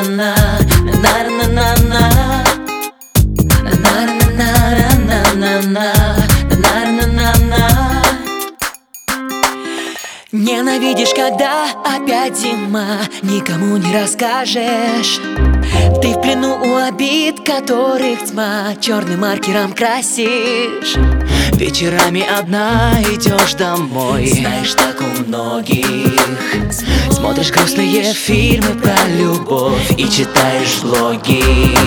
Ненавидишь, когда опять зима, никому не расскажешь. Ты в плену у обид, которых тьма, черным маркером красишь. Вечерами одна идешь домой, знаешь, так у многих. Смотришь грустные фильмы про любовь и читаешь блоги.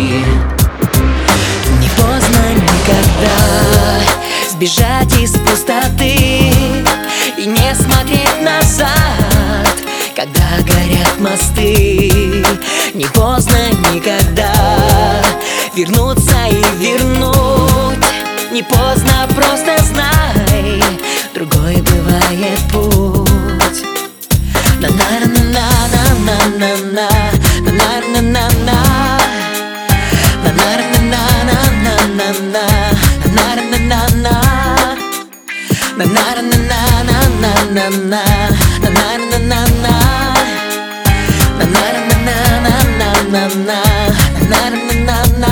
Не поздно никогда сбежать из пустоты и не смотреть назад, когда горят мосты. Не поздно никогда вернуться и вернуть. Не поздно, просто знай, другой бывает путь. На-на-на-на-на-на-на-на, на-на-на-на-на, на-на-на-на-на-на-на, на-на-на-на-на, на-на-на-на-на-на-на, на-на-на-на-на-на.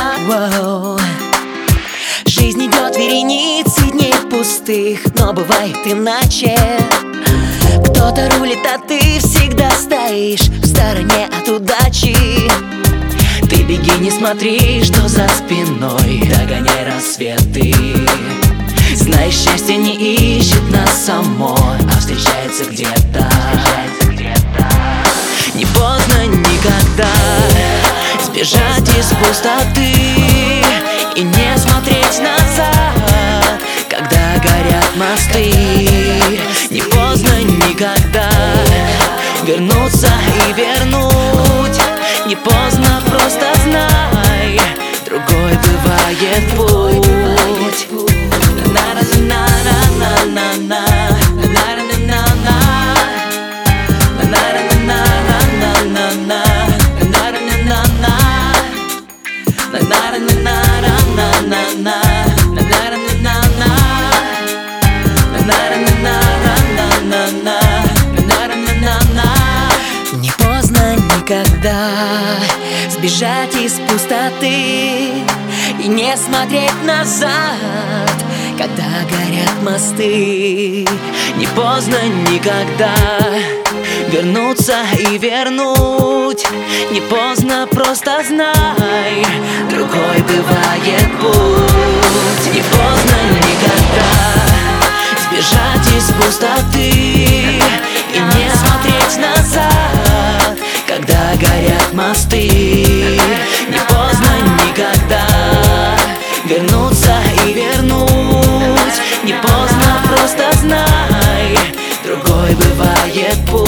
Жизнь идет вереницей дней пустых, но бывает иначе. Кто-то рулит, а ты всегда стоишь в стороне от удачи. Ты беги, не смотри, что за спиной, догоняй рассветы. Знаешь, счастье не ищет нас само, а встречается где-то. Не поздно никогда сбежать из пустоты и не смотреть назад, когда горят мосты. Не поздно никогда вернуться и вернуть. Не поздно, просто знай, другой бывает путь. Не поздно никогда сбежать из пустоты и не смотреть назад, когда горят мосты. Не поздно никогда вернуться и вернуть. Не поздно, просто знай, другой бывает путь. Не поздно никогда сбежать из пустоты и не смотреть назад, когда горят мосты. Не поздно никогда вернуться и вернуть. Не поздно, просто знай, другой бывает путь.